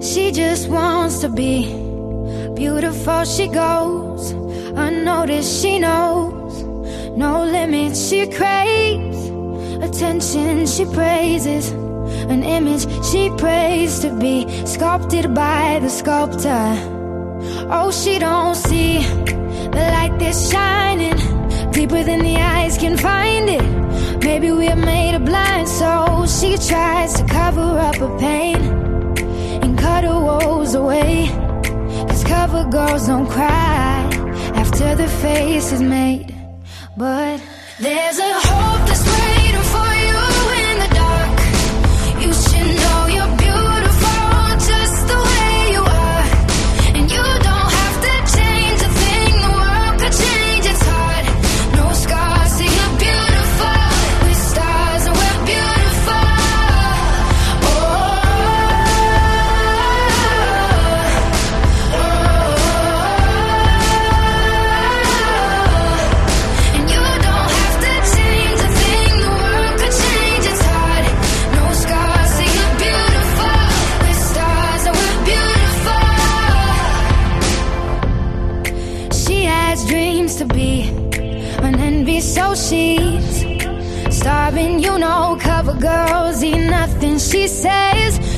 She just wants to be beautiful. She goes unnoticed. She knows no limits. She craves attention. She praises an image she prays to be sculpted by the sculptor. Oh, she don't see the light that's shining deeper than the eyes can find it. Maybe we're made of blind souls. She tries to cover up her pain and cut her woes away, 'cause cover girls don't cry after the face is made. But there's a hope that's waiting for you in the dark. You should know you're beautiful just the way you are, and you don't have to change a thing. The world could change its heart. No scars, so you're beautiful. We're stars and we're beautiful. And you don't have to change a thing. The world could change its heart. No scars, so you're beautiful. We're stars and we're beautiful. She has dreams to be an envy, so she's starving. You know, cover girls eat nothing. She says